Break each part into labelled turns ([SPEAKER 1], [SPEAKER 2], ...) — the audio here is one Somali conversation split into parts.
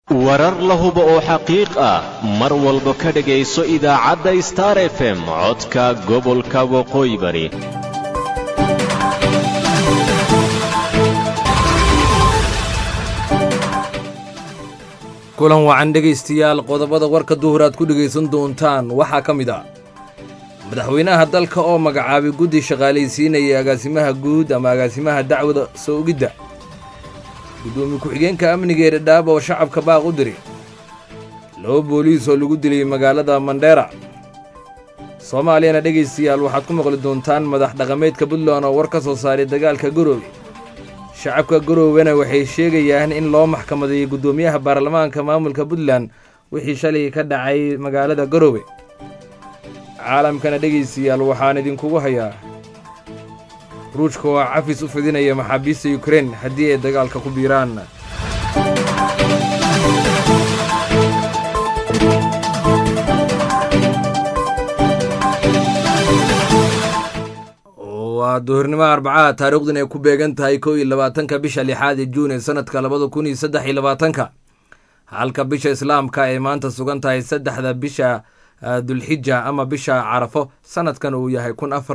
[SPEAKER 1] warar la hubo oo xaqiiq ah mar walba ka dhagayso idaacadda Star FM codka gobolka Waqooyi Bari.
[SPEAKER 2] kulan wacan dhegaystayaal qodobada warka duhur aad ku dhagaysan doontaan waxaa ka mid ah madaxweynaha dalka oo magacaabay guddi shaqaalaysiinaya agaasimaha guud ama agaasimaha dacwada soo ogidda gudoomiye ku-xigeenka amniga ee Dhadhaab oo shacabka baaq u diray loo booliis oo lagu dilay magaalada Mandera Soomaaliyana dhegaystayaal waxaad ku maqli doontaan madax dhaqameedka Puntland oo war ka soo saaray dagaalka Garowe shacabka Garowena waxay sheegayaan in loo maxkamadeeyay gudoomiyaha baarlamaanka maamulka Puntland wixii shalay ka dhacay magaalada Garowe caalamkana dhegaystayaal waxaan idinkugu hayaa ruushka oo cafis u fidinaya maxaabiista Ukraine haddii ay dagaalka ku biiraan waa duhurnimo Arbacada taariikhduna ay ku beegan tahay 21 bisha 6 Juun ee sanadka 2023 halka bisha Islaamka ay maanta sugan tahay 3 bisha Dulxijja ama bisha Carafo sanadkan uu yahay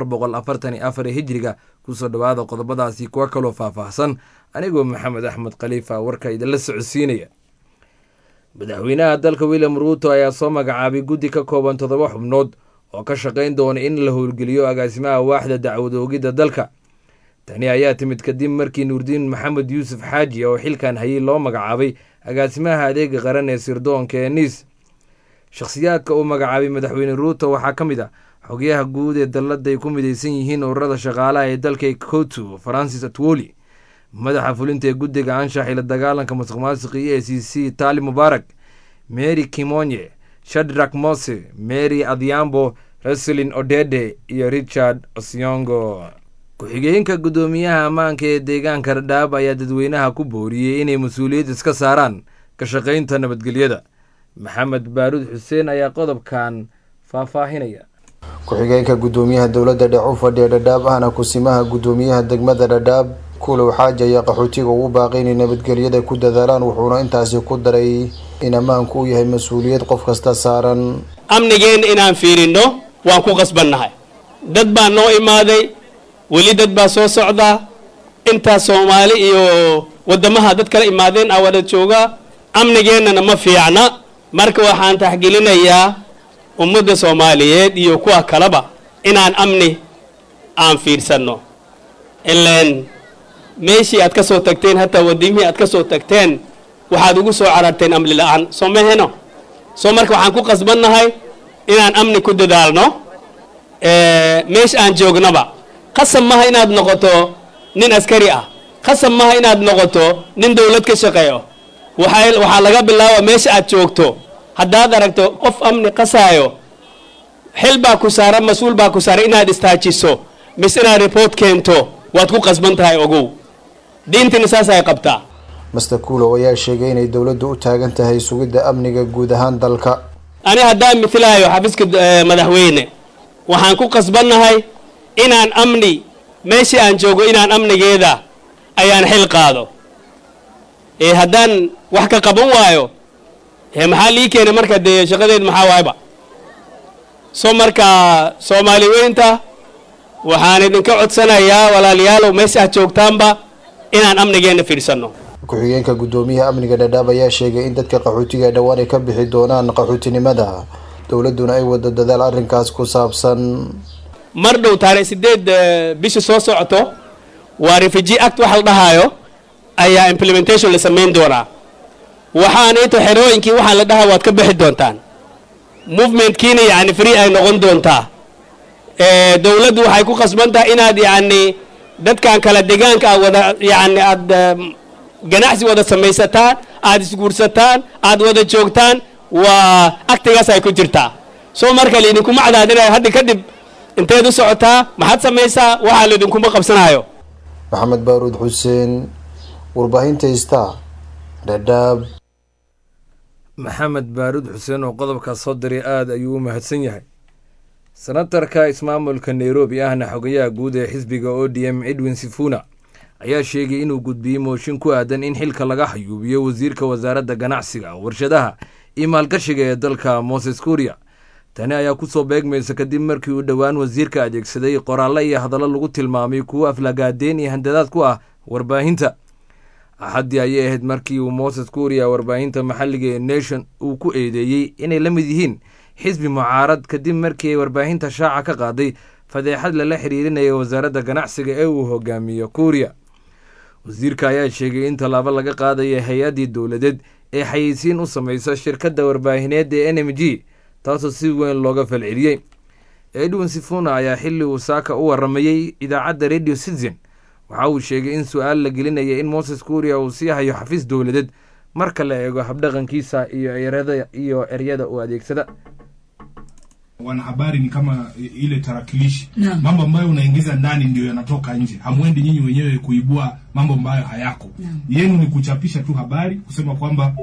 [SPEAKER 2] 1444 hijriga kusoo dhawaada qodobadaasi kuwa kale oo faahfaahsan anigoo Maxamed Axmed Khalifa warka idin socodsiinaya madaxweynaha dalka William Ruto ayaa soo magacaabay guddi ka kooban 7 xubnood oo ka shaqeyn doona in la howlgeliyo agaasimaha waaxda dacwad oogida dalka tani ayaa timid kadib markii Nuurdiin Maxamed Yuusuf Xaaji oo xilkan hayay loo magacaabay agaasimaha adeega qaran ee sirdoonka ee NIS shakhsiyaadka uu magacaabay madaxweyne Ruto waxaa ka mid ah xogayaha guud ee dalladda ay ku midaysan yihiin ururada shaqaalaha ee dalka Kotu Francis Atwoli madaxa fulinta ee guddiga anshax ila dagaalanka musuqmaasuqa EACC Tali Mubarak Mary Kimonye Shadrack Mose Mary Adhiambo Roselyn Odede iyo Richard Osiongo ku-xigeenka gudoomiyaha ammaanka ee deegaanka Dhadhaab ayaa dadweynaha ku booriyay inay mas'uuliyad iska saaraan ka shaqaynta nabadgelyada Maxamed Baarud Xuseen ayaa qodobkan faahfaahinaya
[SPEAKER 3] ku-xigeenka gudoomiyaha dowladda dhexe u fadhiya Dhadhaab ahna kusimaha gudoomiyaha degmada Dhadhaab Kulow Xaaji ayaa qaxootiga ugu baaqay inay nabadgelyada ku dadaalaan wuxuuna intaasi ku daray in ammaanku uu yahay mas'uuliyad qof kasta saaran
[SPEAKER 4] amnigeena inaan fiirino waan ku qasbannahay dad baa noo imaaday weli dad baa soo socda inta Soomaali iyo wadamaha dad kala imaadeen awada jooga amnigeena ma fiicna marka waxaan taxgelinayaa ummadda Soomaaliyeed iyo kuwa kaleba inaan amni aan fiirsano ileen meeshii aad ka soo tagteen hatta wadimihii aad ka soo tagteen waxaad ugu soo cararteen amni la'aan soo maheno soo marka waxaan ku qasbannahay inaan amni ku dadaalno meesh aan joognaba qasab maha inaad noqoto nin askari ah qasab maha inaad noqoto nin dawlad ka shaqeeyo waxaa laga bilaabaa meesha aad joogto haddaad aragto qof amni qasaayo xil baa ku saaran mas-uul baa ku saaran inaad istaajiso mise inaad report keento waad ku qasban tahay ogow diintina saas ay qabtaa
[SPEAKER 3] Mr. Kulow ayaa sheegay inay dowladdu u taagan tahay sugidda amniga guud ahaan dalka
[SPEAKER 4] ani haddaan mithlaayo xafiiska madaxweyne waxaan ku qasbannahay inaan amni meeshii aan joogo inaan amnigeeda ayaan xil qaado haddaan wax ka qaban waayo maxaa lii keenay marka dee shaqadeed maxaa waayba soo marka Soomaali weynta waxaan idinka codsanayaa walaalayaal meesha aad joogtaanba inaan amnigeena fiirsano
[SPEAKER 3] ku-xigeenka gudoomiyaha amniga Dhadhaab ayaa sheegay in dadka qaxootiga dhawaan ay ka bixi doonaan qaxootinimada dowladuna ay wada dadaal arrinkaas ku saabsan
[SPEAKER 4] mar dhow taariikh 8 bisha soo socoto waa refugee act waxa la dhahayo ayaa implementation la sameyn doonaa waxaan inta xerooyinkii waxaan la dhahaa waad ka bixi doontaan movement kiina yani free ay noqon doontaa dawladdu waxay ku qasban tahay inaad yani dadkan kala deegaanka wada yani aad ganacsi wada samaysataan aad isguursataan aad wada joogtaan waa aktigaas ay ku jirtaa soo marka idinkuma cadaadinaya hadda kadib inteed u socotaa maxaad samaysaa waxaa idinkuma qabsanayo
[SPEAKER 3] Maxamed Baarud Xuseen warbaahinta Star Dhadhaab
[SPEAKER 2] Maxamed Baarud Xuseen oo qodobka soo diray aad ayuu u mahadsan yahay senatarka ismaamulka Nairobi ahna xogayaha guud ee xisbiga ODM Edwin Sifuna ayaa sheegay inuu gudbiyey mooshin ku aadan in xilka laga xayuubiyo wasiirka wasaaradda ganacsiga, warshadaha iyo maalgashiga ee dalka Moses Kuria. tani ayaa ku soo beegmaysa kadib markii uu dhowaan wasiirka adeegsaday qoraallo iyo hadallo lagu tilmaamay kuwo aflagaadeen iyo handadaad ku ah warbaahinta. axaddii ayay ahayd markii uu Moses Kuria warbaahinta maxalliga ee Nation uu ku eedeeyey inay la mid yihiin xisbi mucaarad kadib markii ay warbaahinta shaaca ka qaaday fadeexad lala xiriirinaya wasaaradda ganacsiga ee uu hogaamiyo Kuria. wasiirka ayaa sheegay in tallaabo laga qaadaya hay-addii dowladeed ee xayeysiin u samaysa shirkadda warbaahineed ee NMG, taasoo si weyn looga falceliyey. Edwin Sifuna ayaa xilli uu saaka u waramayey idaacadda Radio Citizen waxa uu sheegay in su-aal la gelinaya in Moses Kuria uu sii hayo xafiis dowladeed marka la eego habdhaqankiisa iyo eryada uu adeegsada.
[SPEAKER 5] Wanahabari ni kama ile tarakilishi. Mambo ambayo unaingiza ndani ndio yanatoka nje. Hamwendi nyinyi wenyewe kuibua mambo ambayo hayako. Yenu ni kuchapisha tu habari, kusema kwamba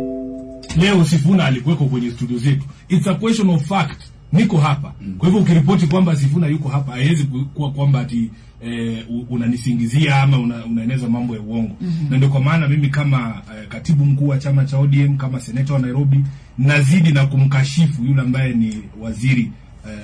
[SPEAKER 5] leo Sifuna alikuweko kwenye studio zetu. It's a question of fact. Niko hapa. Kwa hivyo ukiripoti kwamba Sifuna yuko hapa, haiwezi kuwa kwamba ati unanisingizia ama unaeneza mambo ya uongo. Na ndio kwa maana mimi kama katibu mkuu wa chama cha ODM, kama seneta wa Nairobi, nazidi na kumkashifu yule ambaye ni waziri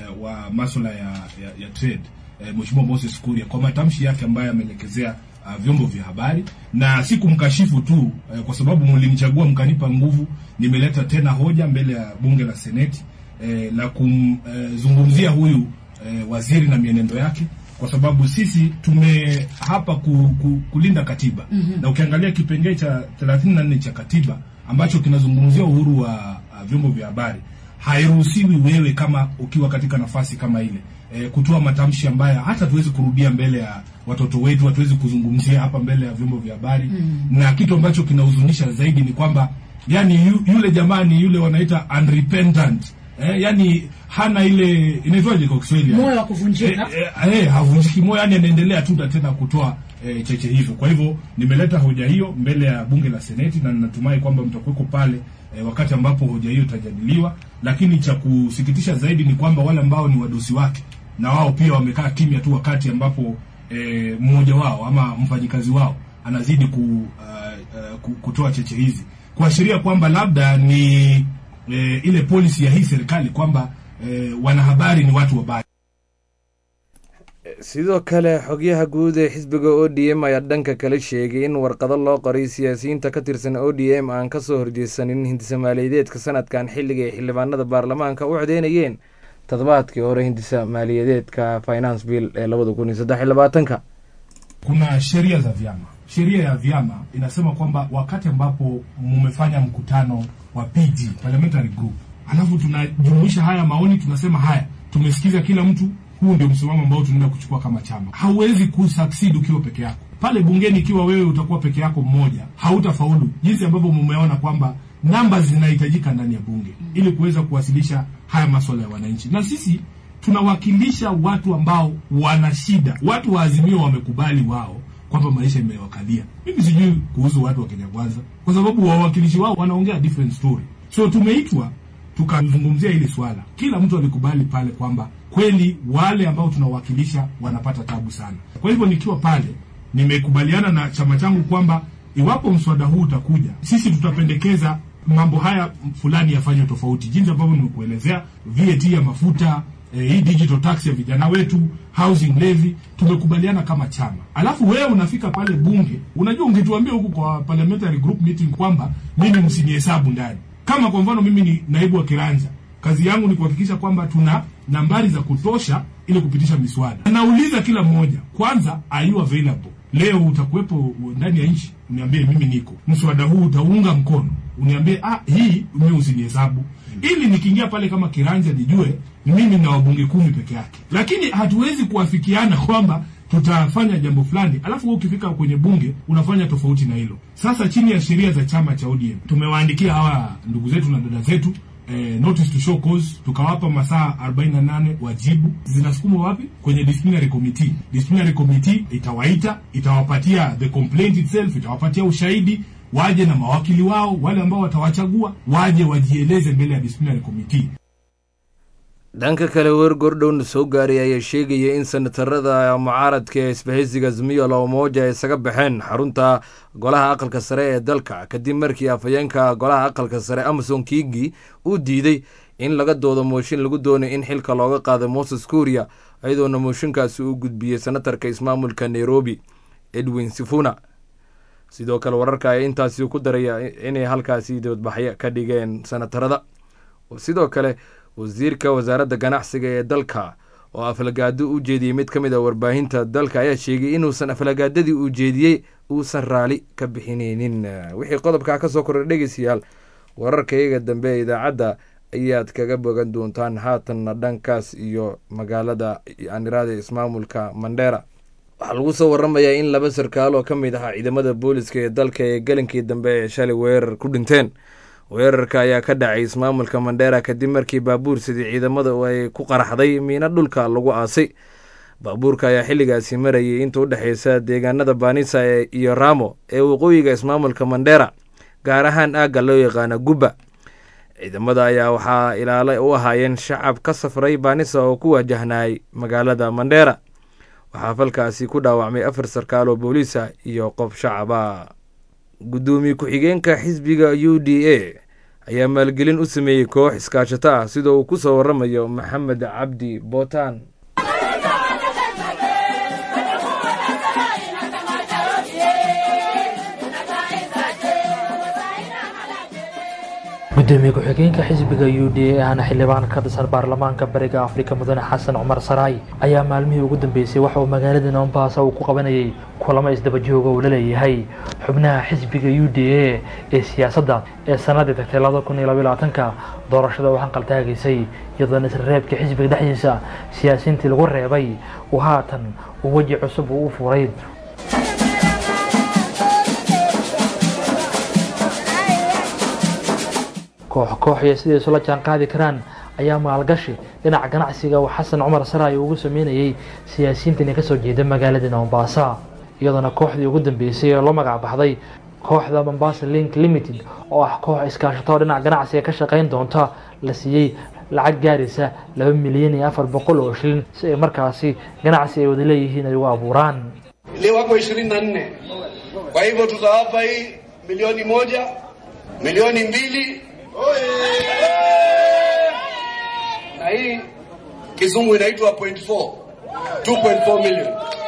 [SPEAKER 5] wa masuala ya trade, Mheshimiwa Moses Kuria, kwa matamshi yake ambayo ameelekezea vyombo vya habari. Na si kumkashifu tu, kwa sababu mlinichagua mkanipa nguvu, nimeleta tena hoja mbele ya bunge la Seneti la kumzungumzia huyu waziri na mienendo yake, kwa sababu sisi tume hapa kulinda katiba. Na ukiangalia kipengele cha 34 cha katiba ambacho kinazungumzia uhuru wa vyombo vya habari, hairuhusiwi wewe kama ukiwa katika nafasi kama ile kutoa matamshi ambayo hata tuwezi kurudia mbele ya watoto wetu, hatuwezi kuzungumzia hapa mbele ya vyombo vya habari. Na kitu ambacho kinahuzunisha zaidi ni kwamba yani yule jamani, yule wanaita unrepentant, yani hana ile inaitwaje kwa Kiswahili,
[SPEAKER 6] moyo wa kuvunjika.
[SPEAKER 5] Havunjiki moyo, yani anaendelea tu tena kutoa cheche hivyo. Kwa hivyo nimeleta hoja hiyo mbele ya bunge la Seneti, na ninatumai kwamba mtakuweko pale wakati ambapo hoja hiyo itajadiliwa. Lakini cha kusikitisha zaidi ni kwamba wale ambao ni wadosi wake na wao pia wamekaa kimya tu wakati ambapo mmoja wao ama mfanyikazi wao anazidi kutoa cheche hizi, kuashiria kwamba labda ni ile policy ya hii serikali kwamba wanahabari ni watu wabaya.
[SPEAKER 2] sidoo kale xogyaha guud ee xisbiga ODM ayaa dhanka kale sheegay in warqado loo qoray siyaasiyiinta ka tirsan ODM aan ka soo horjeesanin hindisa maaliyadeedka sanadkan xilliga ay xildhibaanada baarlamaanka u codeynayeen toddobaadkii hore hindisa maaliyadeedka finance bill ee 2023.
[SPEAKER 5] Kuna sheria za vyama. Sheria ya vyama inasema kwamba wakati ambapo mmefanya mkutano wa PG, parliamentary group, alafu tunajumuisha haya maoni, tunasema haya, tumesikiza kila mtu, huu ndio msimamo ambao tunaenda kuchukua kama chama. Hauwezi kusucceed ukiwa peke yako. Pale bungeni ikiwa wewe utakuwa peke yako mmoja, hautafaulu. Jinsi ambavyo mmeona kwamba numbers zinahitajika ndani ya bunge ili kuweza kuwasilisha haya masuala ya wananchi. Na sisi tunawakilisha watu ambao wana shida. Watu wa Azimio wamekubali wao kwamba maisha imewakalia. Mimi sijui kuhusu watu wa Kenya Kwanza, kwa sababu wawakilishi wao wanaongea different story. So tumeitwa tukazungumzia hili swala. Kila mtu alikubali pale kwamba kweli wale ambao tunawakilisha wanapata tabu sana. Kwa hivyo nikiwa pale nimekubaliana na chama changu kwamba iwapo mswada huu utakuja, sisi tutapendekeza mambo haya fulani yafanywe tofauti. Jinsi ambavyo nimekuelezea, VAT ya mafuta, hii digital tax ya vijana wetu, housing levy, tumekubaliana kama chama. Alafu wewe unafika pale bunge, unajua ungetuambia huku kwa parliamentary group meeting kwamba mimi msinihesabu ndani. Kama kwa mfano mimi ni naibu wa kiranja, kazi yangu ni kuhakikisha kwamba tuna nambari za kutosha ili kupitisha miswada. Nauliza kila mmoja, kwanza, are you available? Leo utakuwepo ndani ya nchi, uniambie mimi niko. Mswada huu utaunga mkono, uniambie hii mimi usinihesabu. Ili nikiingia pale kama kiranja nijue mimi na wabunge 10 peke yake. Lakini hatuwezi kuafikiana kwamba tutafanya jambo fulani, alafu wewe ukifika kwenye bunge unafanya tofauti na hilo. Sasa chini ya sheria za chama cha ODM tumewaandikia hawa ndugu zetu na dada zetu notice to show cause, tukawapa masaa 48 wajibu. Zinasukumwa wapi? Kwenye disciplinary committee. Disciplinary committee itawaita, itawapatia the complaint itself, itawapatia ushahidi, waje na mawakili wao, wale ambao watawachagua waje wajieleze mbele ya disciplinary committee.
[SPEAKER 2] dhanka kale weer gordhowna soo gaaray ayaa sheegaya in senatarada mucaaradka ee isbahaysiga Azimio la Umoja ay isaga baxeen xarunta golaha aqalka sare ee dalka kadib markii afayeenka golaha aqalka sare Amason Kingi uu diiday in laga doodo mooshin lagu doonay in xilka looga qaado Moses Kuria ayadoona mooshinkaasi uu gudbiyey senatarka ismaamulka Nairobi Edwin Sifuna. sidoo kale wararka ay intaasi ku daraya inay halkaasi doodbaxyo ka dhigeen senatarada. sidoo kale wasiirka wasaaradda ganacsiga ee dalka oo aflagaado u jeediyey mid ka mid ah warbaahinta dalka ayaa sheegay inuusan aflagaadadii u jeediyey uusan raali ka bixinaynin. wixii qodobka ka soo kordhay dhegeystayaal wararka iyaga dambe ee idaacadda ayaad kaga bogan doontaan haatanna dhankaas iyo magaalada Anirada ismaamulka Mandera. waxaa lagu soo waramayaa in laba sarkaal oo ka mid ah ciidamada booliska ee dalka ee galankii dambe ee shalay weerar ku dhinteen. weerarka ayaa ka dhacay ismaamulka Mandera kadib markii baabuur sidii ciidamada ay ku qaraxday miina dhulka lagu aasay. baabuurka ayaa xilligaasi marayay inta u dhaxaysa deegaanada Banisa iyo Ramo ee waqooyiga ismaamulka Mandera, gaar ahaan aagga loo yaqaano Guba. ciidamada ayaa waxaa ilaale u ahaayeen shacab ka safray Banisa oo ku wajahnay magaalada Mandera. waxaa falkaasi ku dhaawacmay 4 sarkaal oo booliisa iyo qof shacaba. gudoomiye ku-xigeenka xisbiga UDA ayaa maalgelin u sameeyey koox iskaashato ah sida uu ku soo waramayo Maxamed Cabdi Bootaan.
[SPEAKER 6] gudoomiye ku-xigeenka xisbiga UDA ahna xildhibaan ka tirsan baarlamaanka bariga Afrika mudane Xasan Cumar Saray ayaa maalmihii ugu dambeysay waxa uu magaalada Mombasa uu ku qabanayay kulamo isdaba joog oo la leeyahay xubnaha xisbiga UDA ee siyaasadda ee sanadii 2022 doorashada waxaan qaltaagaysay iyadoo isreebka xisbiga dhexdiisa siyaasiyiintii lagu reebay oo haatan uu waji cusub u furay. koox iyo sidii soo la jaan qaadi karaan ayaa maalgashi dhinaca ganacsiga oo Xasan Cumar Saray ugu sameeyay siyaasiyiinta ka soo jeeda magaalada Mombasa iyadoo kooxdii ugu dambeysay oo loo magac baxday kooxda Mombasa Link Limited oo ah koox iskaashato dhinaca ganacsiga ka shaqeyn doonta la siiyay lacag gaaraysa 2 milyan iyo 400 oo shilin si ay markaasi ganacsi ay wada leeyihiin ay u abuuraan.
[SPEAKER 7] Leo wako 24. Kwa hivyo tutawapa hii milioni 1, milioni 2. Na hii kizungu inaitwa 2.4 million.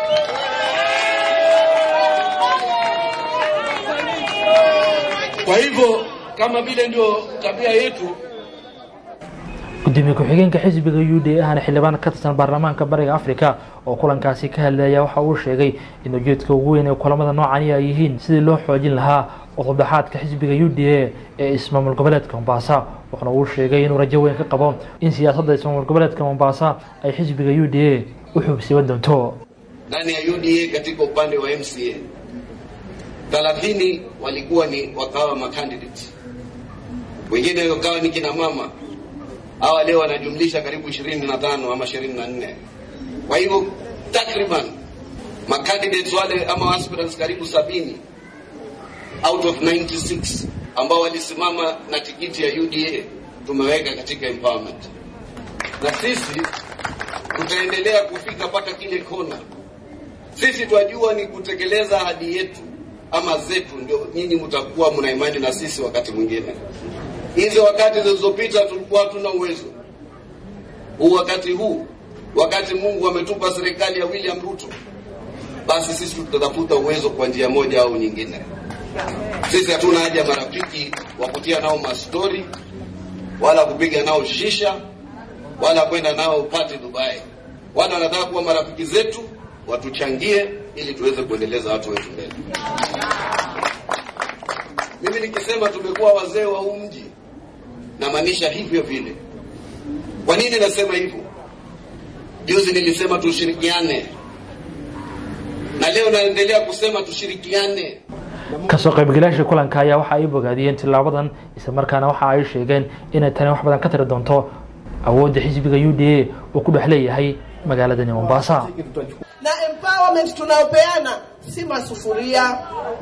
[SPEAKER 7] Kwa hivyo kama vile ndio tabia yetu,
[SPEAKER 6] gudoomiye ku-xigeenka xisbiga UDA ahna xildhibaan ka tirsan baarlamaanka bariga Afrika oo kulankaasi ka hadlaya waxa uu sheegay in ujeedka ugu weyn ee kulamada noocan ay yihiin sidii loo xoojin lahaa wadaxaadka xisbiga UDA ee ismaamul goboleedka Mombasa. waxaana uu sheegay inuu rajo weyn ka qabo in siyaasadda ismaamul goboleedka Mombasa ay xisbiga UDA u xubsiban doonto.
[SPEAKER 7] Ndani ya UDA katika upande wa MCA 30 walikuwa ni wakawa makandidate, wengine wakawa ni kina mama. Hawa leo wanajumlisha karibu 25 ama 24. Kwa hivyo takriban makandidates wale ama aspirants karibu 70 out of 96 ambao walisimama na tikiti ya UDA tumeweka katika empowerment. Na sisi tutaendelea kufika paka kile kona. Sisi tunajua ni kutekeleza ahadi yetu ama zetu, ndio nyinyi mtakuwa mna imani na sisi wakati mwingine. Hizo wakati zilizopita tulikuwa tuna uwezo. Wakati huu, wakati Mungu ametupa serikali ya William Ruto, basi sisi tutatafuta uwezo kwa njia moja au nyingine. Sisi hatuna haja marafiki wa kutia nao mastori, wala kupiga nao shisha, wala kwenda nao party Dubai. Wale wanataka kuwa marafiki zetu, watuchangie ili tuweze kuendeleza watu wetu mbele. Mimi nikisema tumekuwa wazee wa mji, na maanisha hivyo vile. Kwa nini nasema hivyo? Juzi nilisema tushirikiane, na leo naendelea kusema tushirikiane.
[SPEAKER 6] kasoo qaybgalayaasha kulanka ayaa waxa ay bogaadiyeen tilaabadan isla markaana waxa ay sheegeen inay tani wax badan ka tiri doonto awoodda xisbiga UDA oo ku dhex leeyahay magaalada Mombasa.
[SPEAKER 8] na empowerment tunayopeana si masufuria.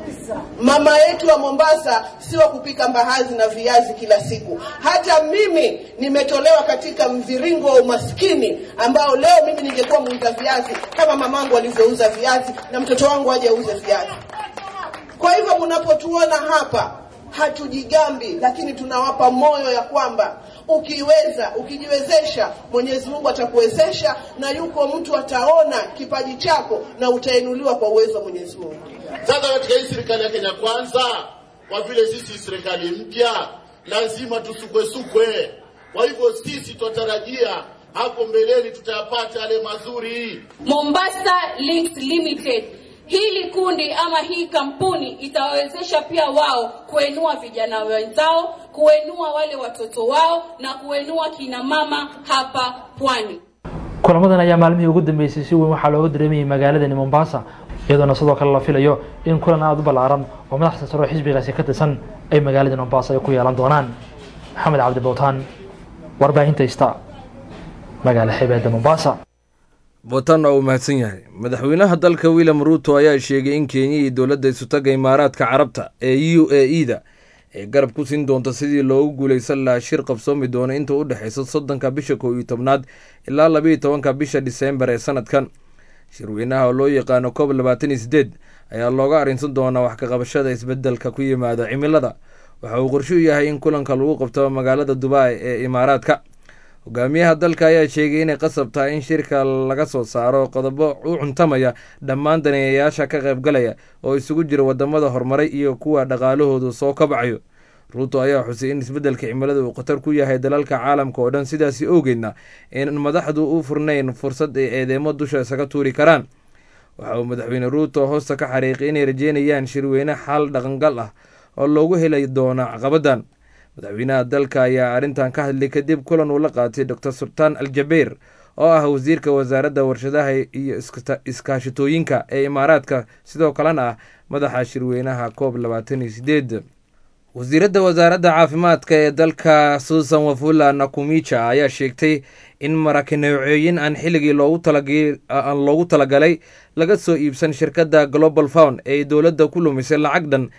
[SPEAKER 8] Mama yetu wa Mombasa sio kupika mbaazi na viazi kila siku. Hata mimi nimetolewa katika mviringo wa umaskini ambao leo mimi ningekuwa muuza viazi kama mamangu alivyouza viazi na mtoto wangu aje auze viazi. Kwa hivyo mnapotuona hapa hatujigambi, lakini tunawapa moyo ya kwamba ukijiwezesha Mwenyezi Mungu atakuwezesha, na yuko mtu ataona kipaji chako na utainuliwa kwa uwezo wa Mwenyezi Mungu.
[SPEAKER 9] Sasa katika hii serikali ya Kenya Kwanza, kwa vile sisi serikali mpya, lazima tusukwe. Kwa hivyo sisi tutarajia hapo mbeleni tutayapata yale mazuri.
[SPEAKER 10] Mombasa Links Limited, hili kundi ama hii kampuni itawawezesha pia wao kuenua vijana wenzao, kuenua wale watoto wao na kuenua kina mama hapa Pwani.
[SPEAKER 6] Kulamadan ayaa maalmihii ugu dambeysay si weyn waxaa looga dareemayay magaalada Mombasa, iyadoo sidoo kale la filayo in kulan aad u ballaaran oo madaxda sare xisbigaasi ka tirsan ay magaalada Mombasa ay ku yeelan doonaan. Maxamed Cabdi Bowtaan, warbaahinta Star, magaalada xeebta Mombasa.
[SPEAKER 2] Bowtaan oo mahadsan yahay. Madaxweynaha dalka William Ruto ayaa sheegay in Kenya iyo dowladda isu tagay Imaaraadka Carabta ee UAE-da ee garab ku siin doonto sidii loogu guuleysan lahaa shir qabsoomi doona inta u dhaxaysa 30 bisha 11 ilaa 12 bisha December ee sanadkan. Shirweynaha oo loo yaqaan COP 28 ayaa looga arinsan doonaa wax ka qabashada isbeddelka ku yimaada cimilada. Waxa uu qorshe u yahay in kulanka lagu qabto magaalada Dubai ee Imaaraadka. Hogaamiyaha dalka ayaa sheegay inay qasab tahay in shirka laga soo saaro qodobo u cuntamaya dhammaan daneeyayaasha ka qaybgalaya oo isugu jira wadamada horumaray iyo kuwa dhaqaalahoodu soo kabcayo. Ruto ayaa xusay in isbeddelka cimilada uu khatar ku yahay dalalka caalamka oo dhan, sidaas awgeedna in madaxdu u furnayn fursad ay eedeemo dusha isaga tuuri karaan. Waxa uu madaxweyne Ruto hoosta ka xariiqay inay rajeynayaan shirweyne xal dhaqangal ah oo loogu helay doona caqabadan. madaxweynaha dalka ayaa arrintan ka hadlay kadib kulan uu la qaatay Dr. Sultan Al-Jabeer oo ah wasiirka wasaaradda warshadaha iyo iskaashatooyinka ee Imaaraadka, sidoo kalena ah madaxa shirweynaha COP 28. wasiiradda wasaaradda caafimaadka ee dalka Susan Wafula Nakumicha ayaa sheegtay in maraakiib aan xilligii loogu talagalay laga soo iibsan shirkadda Global Fund ee dowladda ku lumisay lacag dhan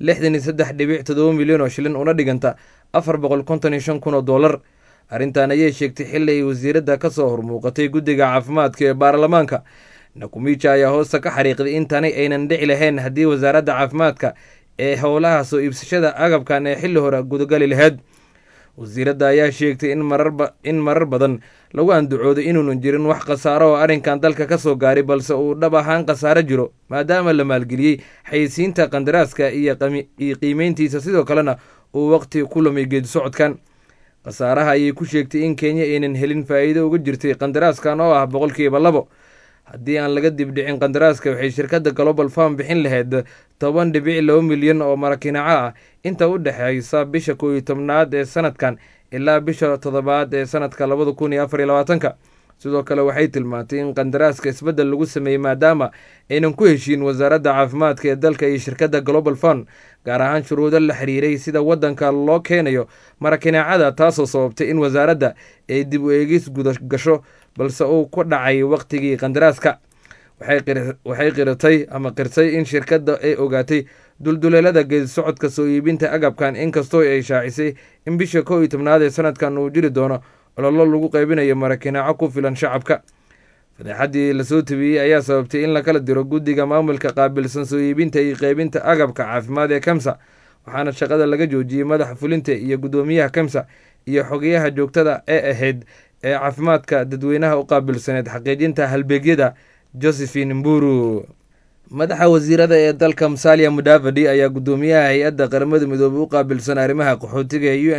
[SPEAKER 2] 63.7 milyan oo shilin una dhiganta $455,000. arrintan ayay sheegtay xilli ay wasiiradda ka soo hormuuqatay guddiga caafimaadka ee baarlamaanka. Nakumicha ayaa hoosta ka xariiqday in tani aynan dhici lahayn haddii wasaaradda caafimaadka ee howlaha soo iibsashada agabkan ee xilli hore gudagali lahayd. wasiiradda ayaa sheegtay in marar badan lagu andacooday inuunan jirin wax khasaaro oo arrinkan dalka ka soo gaaray, balse uu dhab ahaan khasaaro jiro maadaama la maalgeliyey xayeysiinta qandaraaska iyo qiimeyntiisa, sidoo kalena uu waqti ku lumay geedi socodkan. khasaaraha ayay ku sheegtay in Kenya aynan helin faa'iido uga jirtay qandaraaskan oo ah 2%. haddii aan laga dibdhicin qandaraaska waxay shirkadda Global Fund bixin lahayd 10.2 milyan oo maraakiinaca ah inta u dhaxaysa bisha 11 ee sanadkan ilaa bisha 7 ee sanadka 2024. sidoo kale waxay tilmaantay in qandaraaska isbeddel lagu sameeyey maadaama aynan ku heshiin wasaaradda caafimaadka ee dalka iyo shirkadda Global Fund, gaar ahaan shuruudo la xiriiray sida waddanka loo keenayo maraakiinacada, taasoo sababtay in wasaaradda ay dib u eegis gasho balse uu ku dhacay waqtigii qandaraaska. waxay qirtay in shirkadda ay ogaatay dulduleelada geedi socodka soo iibinta agabkan, inkastoo ay shaacisay in bisha 11 ee sanadkan uu jiri doono ololo lagu qaybinayo maraakiinaco ku filan shacabka. fadeexaddii lasoo tabiyey ayaa sababtay in la kala diro guddiga maamulka qaabilsan soo iibinta iyo qaybinta agabka caafimaad ee KEMSA, waxaana shaqada laga joojiyey madaxa fulinta iyo guddoomiyaha KEMSA iyo xogeyaha joogtada ee ahayd ee caafimaadka dadweynaha u qaabilsaneed xaqiijinta halbeegyada Josephine Mburu. madaxa wasiirada ee dalka Musalia Mudavadi ayaa guddoomiyaha hay-adda qaramada midoobay u qaabilsan arrimaha qaxootiga ee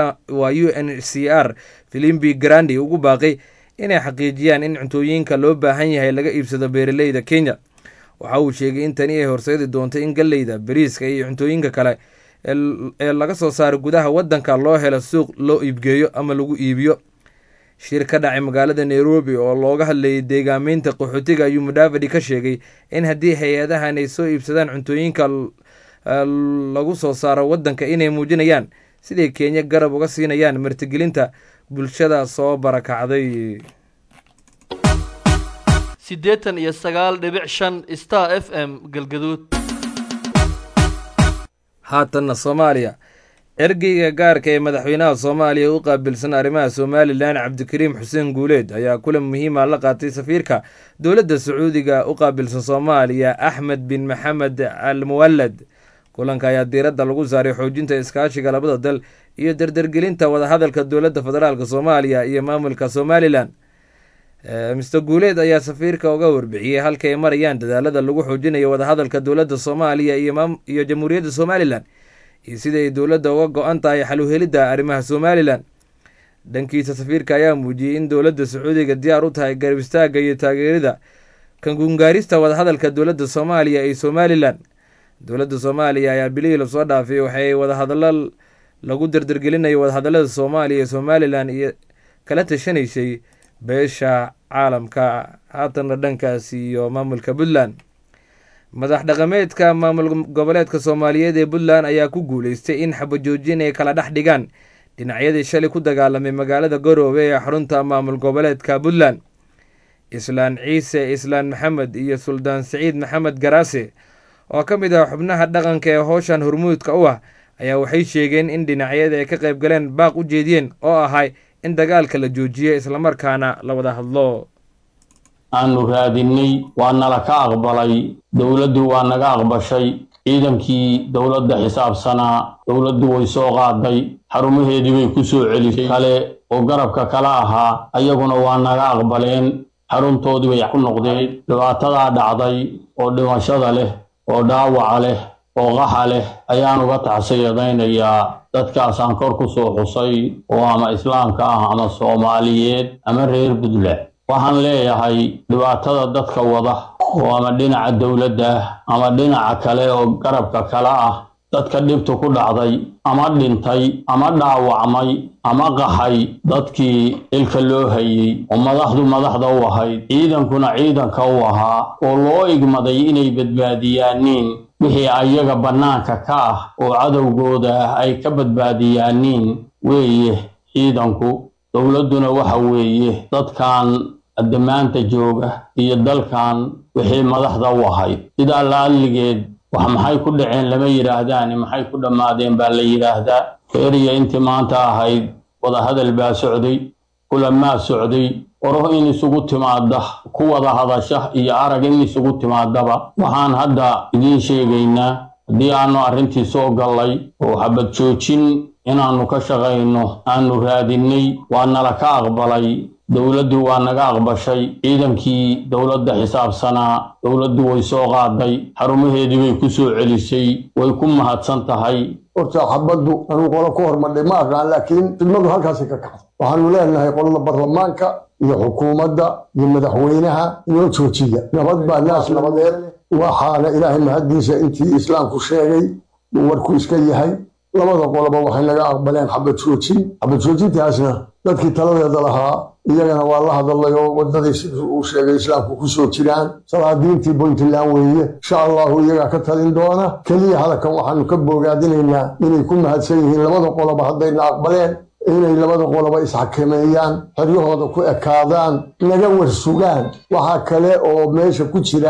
[SPEAKER 2] UNHCR Filimbi Grandi ugu baaqay inay xaqiijiyaan in cuntooyinka loo baahan yahay laga iibsado beeraleyda Kenya. waxa uu sheegay in tani ay horseedi doonto in galleyda, bariiska iyo cuntooyinka kale ee laga soo saaro gudaha waddanka loo helo suuq loo iibgeeyo ama lagu iibiyo. shir ka dhacay magaalada Nairobi oo looga hadlayay deegaameynta qaxootiga ayuu Mudavadi ka sheegay in haddii hay-adahan ay soo iibsadaan cuntooyinka lagu soo saaro waddanka inay muujinayaan siday Kenya garab uga siinayaan martigelinta bulshada soo barakacday.
[SPEAKER 11] 89.5 Star FM Galgaduud.
[SPEAKER 2] haatanna Soomaaliya ergeyga gaarka ee madaxweynaha Soomaaliya u qaabilsan arrimaha Somaliland Cabdikariim Xuseen Guuleed ayaa kulan muhiim ah la qaatay safiirka dowladda Sacuudiga u qaabilsan Soomaaliya Ahmed bin Mohamed Al Muwallad. kulanka ayaa diiradda lagu saaray xoojinta iskaashiga labada dal iyo dardargelinta wadahadalka dowladda federaalka Soomaaliya iyo maamulka Somaliland. Mr. Guuleed ayaa safiirka uga warbixiyay halka ay marayaan dadaalada lagu xoojinayo wadahadalka dowladda Soomaaliya iyo Jamhuuriyadda Somaliland iyo sida ay dowladda uga go'an tahay xal u helidda arrimaha Somaliland. dhankiisa safiirka ayaa muujiyay in dowladda Sacuudiga diyaar u tahay garab istaagga iyo taageerida kan gungaarista wadahadalka dowladda Soomaaliya iyo Somaliland. dowladda Soomaaliya ayaa bilihii la soo dhaafay waxay wadahadallo lagu dardargelinayo wadahadallada Soomaaliya iyo Somaliland iyo kala tashanaysay beesha caalamka. haatanna dhankaasi iyo maamulka Puntland. madax dhaqameedka maamul goboleedka Soomaaliyeed ee Puntland ayaa ku guuleystay in xabajoojin ay kala dhex dhigaan dhinacyadii shalay ku dagaalamay magaalada Garowe ee xarunta maamul goboleedka Puntland. Islaan Ciise Islaan Maxamed iyo Suldaan Saciid Maxamed Garaase oo ka mid ah xubnaha dhaqanka ee howshan hormuudka u ah ayaa waxay sheegeen in dhinacyada ay ka qayb galeen baaq u jeediyeen oo ahay in dagaalka la joojiyo isla markaana la wada hadlo.
[SPEAKER 12] aanu raadinay waa nala ka aqbalay dowladdu waa naga aqbashay ciidankii dowladda xisaabsanaa dowladdu way soo qaaday xarumaheedii bay ku soo celisay kale oo garabka kala ahaa ayaguna waa naga aqbaleen xaruntoodii bay ku noqdeen. dhibaatadaa dhacday oo dhimashada leh oo dhaawaca leh oo qaxa leh ayaan uga tacsiyadaynayaa dadkaasaan kor ku soo xusay oo ama islaamka ah ama Soomaaliyeed ama reer Puntland. waxaan leeyahay dhibaatada dadka wada oo ama dhinaca dowladda ama dhinaca kale oo garabka kala ah dadka dhibtu ku dhacday ama dhintay ama dhaawacmay ama qaxay dadkii ilka loo hayay oo madaxda u ahayd ciidankuna ciidanka u ahaa oo loo igmaday inay badbaadiyaaniin wixii ayaga bannaanka ka ah oo cadowgooda ah ay ka badbaadiyaaniin weeye ciidanku. dowladduna waxa weeye dadkan maanta jooga iyo dalkan wixii madaxda u ahayd. sidaa la'alligeed wax maxay ku dhaceen lama yidhaahdaan maxay ku dhammaadeen baa la yidhaahdaa. feeriya intii maanta ahayd wadahadal baa socday kulamaa socday oroh in isugu timaada ku wada hadasha iyo arag in isugu timaadaba. waxaan hadda idiin sheegaynaa haddii aanu arrintii soo gallay oo xabad joojin inaannu ka shaqayno aanu raadinay waa nala ka aqbalay dowladdu waa naga aqbashay ciidankii dowladda xisaabsanaa dowladdu way soo qaaday xarumaheedii bay ku soo celisay way ku mahadsan tahay.
[SPEAKER 13] horta xabaddu anuu qolo ku hormadhay ma aqaan laakiin filmadu halkaasay ka kacday. waxaanu leenahay qolada baarlamaanka iyo xukuumadda iyo madaxweynaha inoo joojiya nabad baa naas nabadeed. waxaana ilaahay mahaddiisa intii islaamku sheegay uu warku iska yahay. labada qoloba waxay naga aqbaleen xabad joojintaasna dadkii taladeeda lahaa iyagana waa la hadalay oo wadadii uu sheegay islaamku ku soo jiraan. salaadiintii Puntland weeye insha allahu iyagaa ka talin doona. keliya halkan waxaanu ka bogaadinaynaa inay ku mahadsan yihiin labada qoloba haddayna aqbaleen inay labada qoloba isxakameeyaan xeryahooda ku ekaadaan naga warsugaan. waxaa kale oo meesha ku jira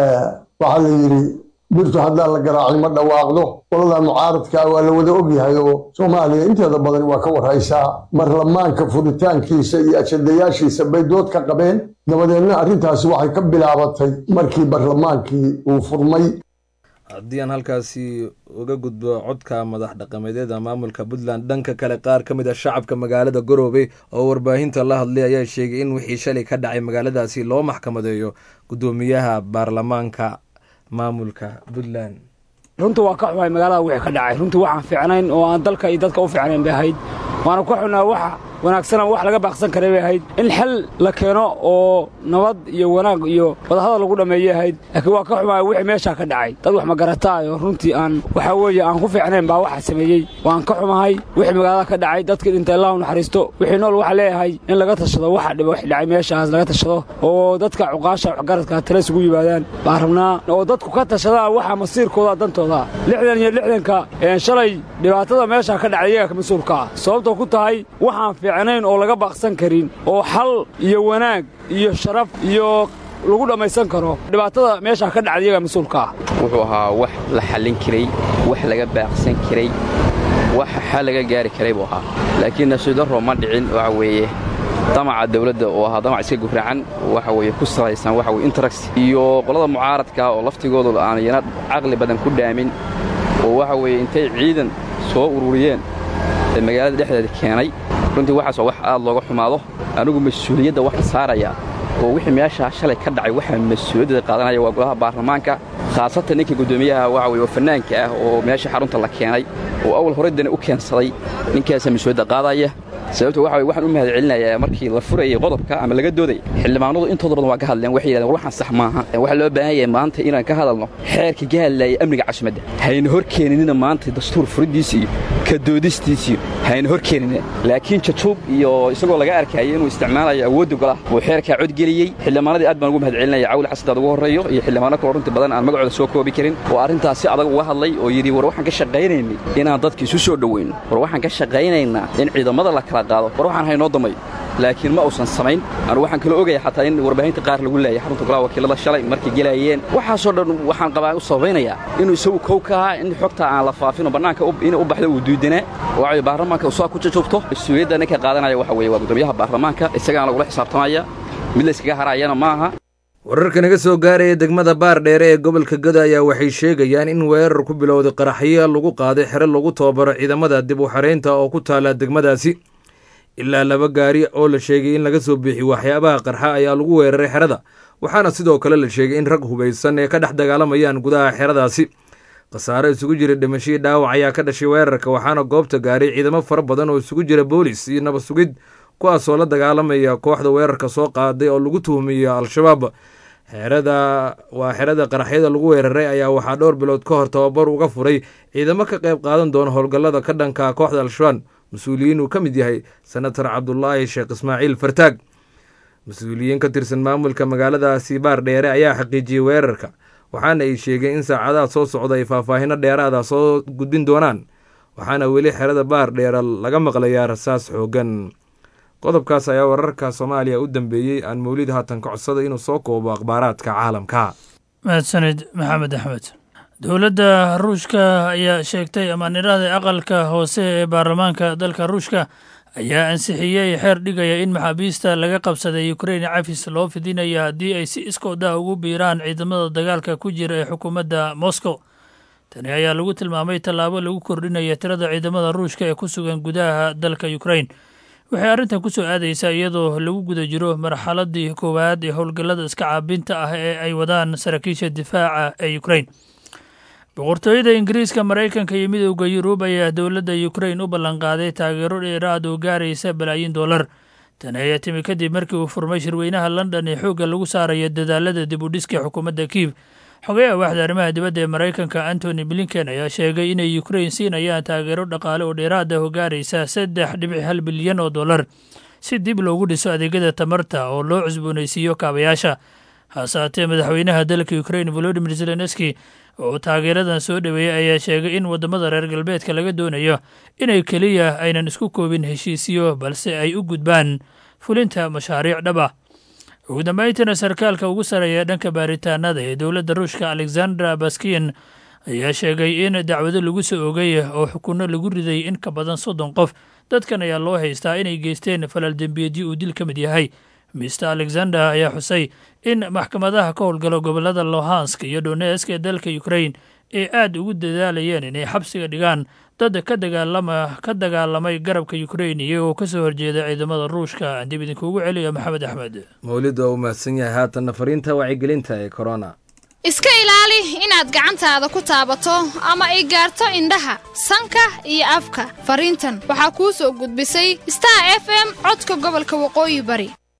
[SPEAKER 13] waxaa la yidhi birtu haddaan la garaacin ma dhawaaqdo. qoladan mucaaradka waa la wada ogyahay oo Soomaaliya inteeda badan waa ka warhaysaa. baarlamaanka furitaankiisa iyo ajandayaashiisa bay dood ka qabeen. dabadeedna arrintaasi waxay ka bilaabatay markii baarlamaankii uu furmay.
[SPEAKER 2] haddii aan halkaasi uga gudbo codka madax dhaqameedyada maamulka Puntland, dhanka kale qaar ka mid ah shacabka magaalada Garowe oo warbaahinta la hadlay ayaa sheegay in wixii shalay ka dhacay magaaladaasi loo maxkamadeeyo gudoomiyaha baarlamaanka maamulka Puntland.
[SPEAKER 14] runtii waa ka xumahay magaalada wixii ka dhacay. runtii waxaan fiicnayn oo aan dalka iyo dadka u fiicnayn bay ahayd. waana ku xunaa waxa wanaagsan wax laga baaqsan karay bay ahayd in xal la keeno oo nabad iyo wanaag iyo wadahadal lagu dhameeyay ahayd. laakiin waa ka xumahay wixii meesha ka dhacay. dad wax ma garataayo runtii aan waxa weeye aan ku fiicnayn baa waxa sameeyay. waan ka xumahay wixii magaalada ka dhacay. dadkii inta Allah u naxariisto wixii nool waxa leeyahay in laga tashado waxa dhib wax dhacay meeshaas laga tashado oo dadka cuqaasha wax garadka tala isugu yimaadaan. baan rabnaa oo dadku ka tashadaan waxa masiirkooda dantooda. 60 shalay dhibaatada meesha ka dhacay iyaga mas'uulka ah sababtoo ku tahay waxaan fiicnayn oo laga baaqsan karin oo xal iyo wanaag iyo sharaf iyo lagu dhammaysan karo dhibaatada meesha ka dhacda iyaga mas-uulka ah
[SPEAKER 15] wuxuu ahaa wax la xallin karay wax laga baaqsan karay wax xal laga gaari karay buu ahaa laakiin nasiidaro ma dhicin waxa weeye damaca dawladda oo ahaa damac iska gufracan waxa weeye ku salaysan waxa weeye interact iyo qolada mucaaradka oo laftigoodu aan yana aqli badan ku dhaamin oo waxa weeye intay ciidan soo ururiyeen ee magaalada dhexdeeda keenay runtii waxaas wax aad looga xumaado anigu mas'uuliyadda wax saaraya oo wixii meesha shalay ka dhacay waxa mas'uuliyadda qaadanaya waa golaha baarlamaanka khaasatan ninka gudoomiyaha waxa weeye fanaanka ah oo meesha xarunta la keenay oo awal horeedana u keensaday ninkaas mas'uuliyadda qaadaya sababtoo waxa waxaan u mahad celinayaa markii la furayay qodobka ama laga dooday xildhibaanadu intooda badan waa ka hadleen waxay yiraahdeen waxaan sax maaha waxa loo baahan yahay maanta inaan ka hadalno xeerka gaalay amniga caasimada hayna hor keeninina maanta dastuur furidiisii ka doodistiisii hayna hor keeninina laakiin jajub iyo isagoo laga arkay inuu isticmaalayo awood golaha oo xeerka cod geliyay xildhibaanadii aad baan ugu mahad celinayaa Cawl Xasan ugu horeeyo iyo xildhibaano kale runtii badan aan magacooda soo koobi karin oo arintaasi adag uga hadlay oo yiri war waxaan ka shaqaynaynay inaan dadka isu soo dhaweyn war waxaan ka shaqaynaynaa in ciidamada la kala qaado war waxaan haynoo damay laakiin ma uusan samayn anu waxaan kala ogayaa xataa in warbaahinta qaar lagu leeyahay xarunta golaha wakiilada shalay markii galayeen waxa soo dhan waxaan qabaa u sabaynayaa inuu isagu kowka in xogta aan la faafino banaanka inuu u baxdo uu duudina waxa baarlamaanka uu soo ku jajubto mas'uuliyadda ninka qaadanaya waxa weeye waa gudoomiyaha baarlamaanka isaga lagu xisaabtamaya mid la iskaga harayana maaha
[SPEAKER 2] wararka naga soo gaaraya degmada Baardheere ee gobolka Gado ayaa waxay sheegayaan in weerar ku bilowday qaraxyo lagu qaaday xero lagu tababaro ciidamada dib u xareynta oo ku taala degmadaasi ilaa 2 gaari oo la sheegay in laga soo bixi waxyaabaha qarxa ayaa lagu weeraray xerada waxaana sidoo kale la sheegay in rag hubeysan ee ka dhex dagaalamayaan gudaha xeradaasi qasaare isugu jira dhimasho dhaawac ayaa ka dhashay weerarka waxaana goobta gaaray ciidamo fara badan oo isugu jira boolis iyo nabad sugid kuwaas oo la dagaalamaya kooxda weerarka soo qaaday oo lagu tuhmayo al-shabaab xerada qaraxyada lagu weeraray ayaa waxaa dhowr bilood ka hor tababar uga furay ciidamo ka qayb qaadan doona howlgallada ka dhanka kooxda al-shabaab mas-uuliyiin uu ka mid yahay senator cabdulaahi sheekh ismaaciil fartaag mas-uuliyiin ka tirsan maamulka magaaladaasi Baardheere ayaa xaqiijiyey weerarka waxaana ay sheegeen in saacadaha soo socda ay faahfaahino dheeraada soo gudbin doonaan waxaana weli xerada Baardheere laga maqlayaa rasaas xoogan qodobkaas ayaa wararka Soomaaliya u dambeeyay aan mawlid haatan ka codsaday inuu soo koobo akhbaaraadka caalamka
[SPEAKER 16] mahadsanid maxamed axmed dowladda ruushka ayaa sheegtay amaanirada aqalka hoose ee baarlamaanka dalka ruushka ayaa ansixiyey xeer dhigaya in maxaabiista laga qabsaday Ukraine cafis loo fidinayo haddii ay si iskooda ugu biiraan ciidamada dagaalka ku jira ee xukuumadda Moscow tani ayaa lagu tilmaamay tallaabo lagu kordhinayo tirada ciidamada ruushka ee ku sugan gudaha dalka Ukraine waxay arrintan ku soo aadaysaa iyadoo lagu guda jiro marxaladii koowaad ee howlgallada iska caabinta ah ee ay wadaan saraakiisha difaaca ee Ukraine boqortooyada Ingiriiska Mareykanka iyo midowga Yurub ayaa dowladda Ukraine u ballanqaaday taageero dheeraad oo gaaraysa balaayiin dollar tan ayaa timi kadib markii uu furmay shirweynaha London ee xoogga lagu saarayo dadaalada dib u dhiska xukuumadda Kiev xogayaha waaxda arrimaha dibadda ee Mareykanka Anthony Blinken ayaa sheegay inay Ukraine siinayaan taageero dhaqaale oo dheeraad ah oo gaaraysa 3.1 bilyan oo dollar si dib loogu dhiso adeegyada tamarta oo loo cusboonaysiiyo kaabayaasha haasaatee madaxweynaha dalka Ukraine Volodymyr Zelensky oo taageeradan soo dhaweeyay ayaa sheegay in wadamada reer galbeedka laga doonayo inay kaliya aynan isku koobin heshiisyo balse ay u gudbaan fulinta mashaariic dhab ah ugu dambeyntiina sarkaalka ugu sareeya dhanka baaritaanada ee dowladda ruushka Alexander Baskiin ayaa sheegay in dacwado lagu soo oogay oo xukunno lagu riday in ka badan 30 qof dadkan ayaa loo haystaa inay geysteen falal dembiyeedyo uu dil ka mid yahay Mr. Alexander ayaa xusay in maxkamadaha ka howlgalo gobolada Luhansk iyo Donetsk ee dalka Ukraine ay aad ugu dadaalayeen inay xabsiga dhigaan dad ka dagaalamay garabka Ukraine iyagoo ka soo horjeeda ciidamada Ruushka dib idinkugu celiyo Maxamed Axmed
[SPEAKER 2] mawlid oo mahadsan yahay haatan fariinta wacyigelinta ee corona
[SPEAKER 17] iska ilaali inaad gacantaada ku taabato ama ay gaarto indhaha sanka iyo afka fariintan waxaa kuu soo gudbisay Star FM codka gobolka Waqooyi Bari